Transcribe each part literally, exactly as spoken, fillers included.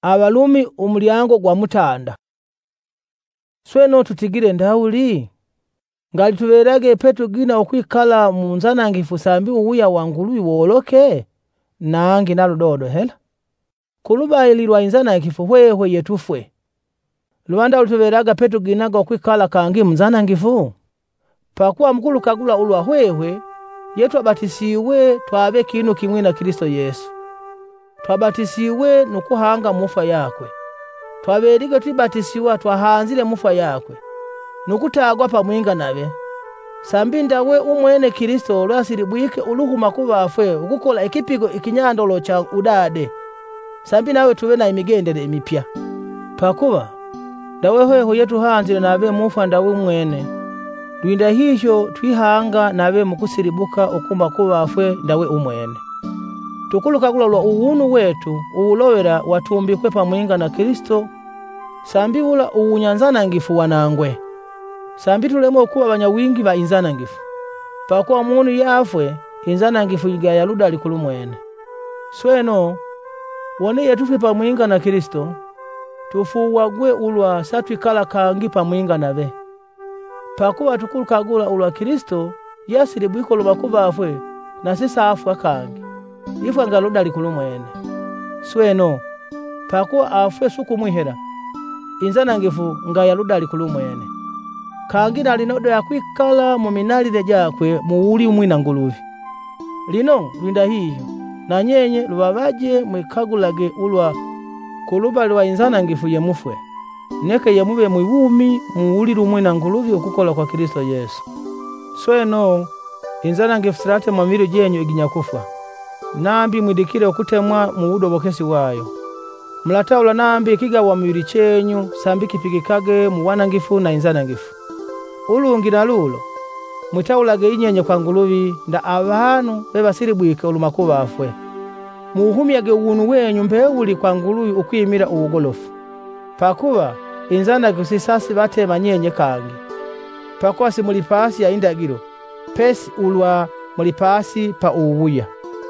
abalumi umulyango gwa mutanda. Sweno tutigire ndauli ngali tuberage petu gina okwikala mu nzanangifu sambi uwuya wanguluwi woloke nangi naludodo hela kulubayilirwa inzanangifu hwehwe yetufwe Luanda ulituberaga petu ginaga okwikala kangi mzanangifu pakuwa mkulu kagula ulwa hwehwe yetu abatisiwe twabe kinu kimwe na Kristo Yesu twabatisiwe nukuhanga mufa yakwe twaberige tubatisiwa twahanzile mufa yakwe nukutagwa pamwinga nabe sambi ndawe umwene Kristo lwasiribwike uluhuma kubafwe ukukola ekipigo ikinyandolo cha udade sambi nawe tuwe na imigendere imipya pakuba ndawe hweho yetu hanzile nabe mufa ndawe umwene Luinda hijo twihanga nabe mukusiribuka okuma kubafwe ndawe umwene tukuluka kula lwa uwunu wetu uwulowera watumbikwe pamwinga na Kristo sambi ula uwunyanzanangifu wanangwe sambi tulemo okuba banyawingi ba inzanangifu pakuwa munu yafwe inzanangifu igaya luda likulu mwene sweno wone yetufi pamwinga na Kristo tufuwagwe ulwa satwikala kangi pamwinga nabe pakuwa tukuluka gula ulwa Kristo yasiribwiko lubakubafwe na sisa afwa kangi ifwa ngaluda likulu mwene sweno pakuwa afwe suku mwihera inzanangifu ngaya luda likulu mwene kangi nalinodo yakwikala mu minalire jakwe mu uli umwina nguluvi lino Luinda hiyo na nyenye lubabaje mwikagulage ulwa kuluba lwa inzanangifu yemufwe neke yemube mwibumi mu uli umwina nguluvi okukola kwa Kristo Yesu sweno inzanangifu sirate mwamiru jenyu iginyakufa nambi mwidikire okutemwa mu udobokesi wayo mulataula nambi ikigawa mwiri chenyu sambi kipigikage mu wanangifu na inzanangifu ulungi na lulo mwitaulage inyenye kwa nguluvi nda abantu bebasiribwike ulumakuba afwe muhumyage uwunu wenyu mbeuli kwa nguluvi ukwimira uwugolofu pakuba inzanangifu sisasi batema nyenye kangi pakuwa si mulipasi ya indagiro pesi ulwa mulipasi pa uwuya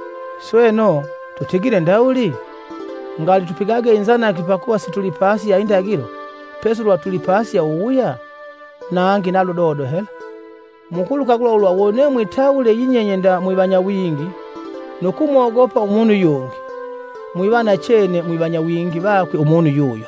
sweno tutigire ndauli ngali tupigage inzanangifu pakuwa si tulipasi ya indagiro pesi ulwa tulipasi ya uwuya nangi naludodo hela mukulu kagula ulwa wone mwitaule yinyenye nda mwibanya wingi nokumwogopa umuntu yongi mwibana chene mwibanya wingi bakwe umuntu yuyo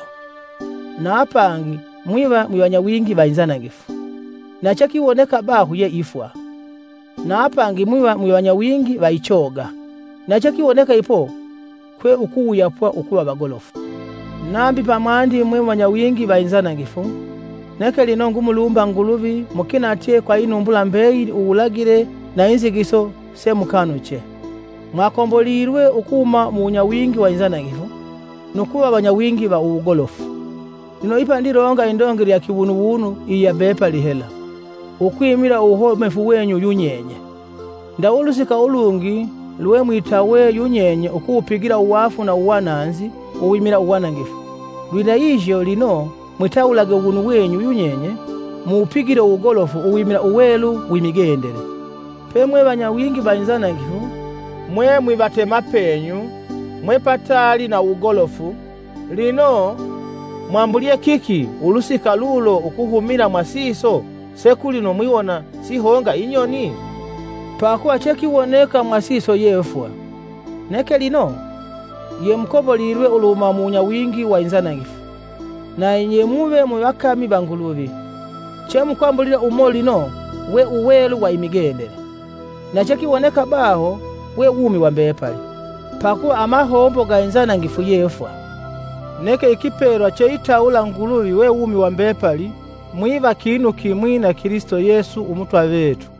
na apangi mwiba mwibanya wingi bainzanangifu na chakiboneka bahu ye ifwa na apangi mwiba mwibanya wingi baichoga na chakiboneka ipo kwe ukuyapwa ukuba bagolofu nambi pamandi mwibanya wingi bainzanangifu neke linongu mulumba nguluvi mukina atie kwa inumbula mbeyi uulagire na inzigiso se mukanuche mwakombolirwe ukuma muunya wingi wa inzanangifu nukuba banya wingi ba ugolofu lino ipa ndironga indongeri ya kibunu wunu iya bepa lihela ukwimira uhomefu wenyu yunyenye ndawulusika ulungi luwe mwitawe yunyenye ukuupigira uwafu na uwananzi uwimira uwanangifu Luinda hijo lino mwitaulage ubunu wenyu yunyenye muupigire ugolofu uwimira uwelu wimigendere pemwe banyawingi bainzanangifu mwe mwibatema penyu mwe patali na ugolofu lino mwambulie kiki ulusika lulo ukuhumira mwasiso sekuli no mwiwona sihonga inyoni pakuwa chekiwoneka mwasiso yefwa neke lino ye mkobolirwe uluma munya wingi wa inzanangifu na yenye mube mwakami banguluvi chemu kwambulira umoli no we uwelu wa imigendere na chekiboneka baho we umi wa mbepali pakuwa amahombo ga inzanangifu yefwa neke ikiperwa cheitaula nguluvi we umi wa mbepali mwiva kinu kimwi na Kristo Yesu umutwa wetu